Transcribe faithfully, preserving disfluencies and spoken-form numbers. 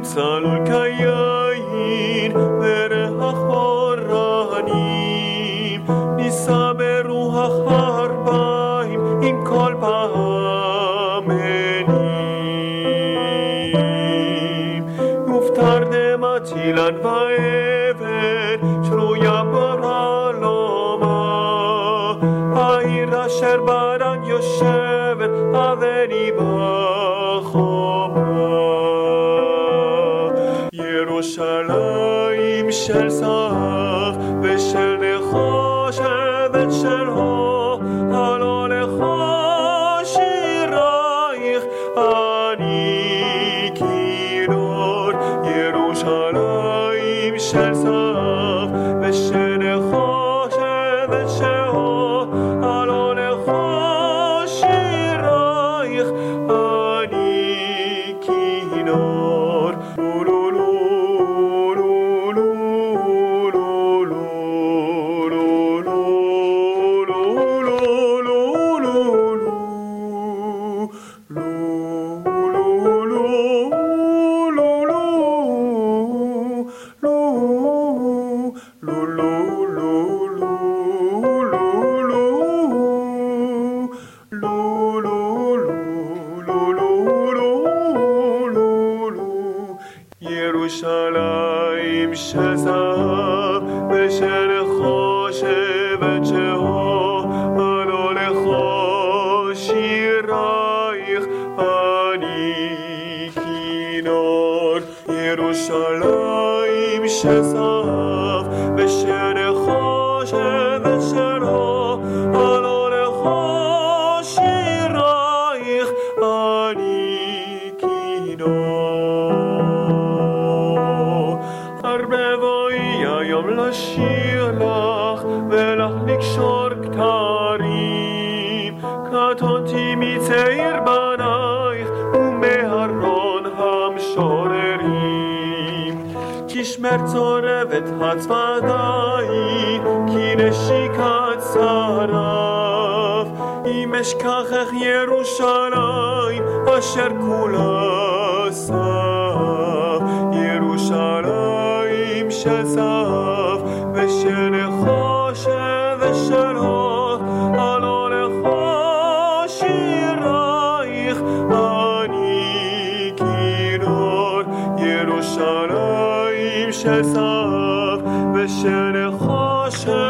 צלול כיין וריח אורנים, נישא ברוח ארבעים עם כל פעמנים. ובתרדמת אילן ואבן שרויה ברעלומה, העיר אשר בדד יושבת אבני בחומה. ירושלים של זהב ושל נחושת של הור, הלא לך שירייך אני כינור. ירושלים של זהב ושל נחושת של הור, הלא לך שירייך אני כינור. ירושלים של זהב ושל נחושת של הור, הלא לך שירייך אני כינור. ירושלים של זהב ושל נחושת של הור, הלא לך שירייך אני כינור. הרבה בואי היום לשיר לך ולך לקשור כתרים, קטונתי מצעיר בנייך ומהרון המשוררים. כי שמר צורבת הצפדיים, כי נשיקת שרף, אם אשכחך ירושלים אשר כולה סף. ירושלים של זהב ושל נחושת ושל הור, הלא לך שירייך אני כינור. ירושלים של זהב ושל נחושת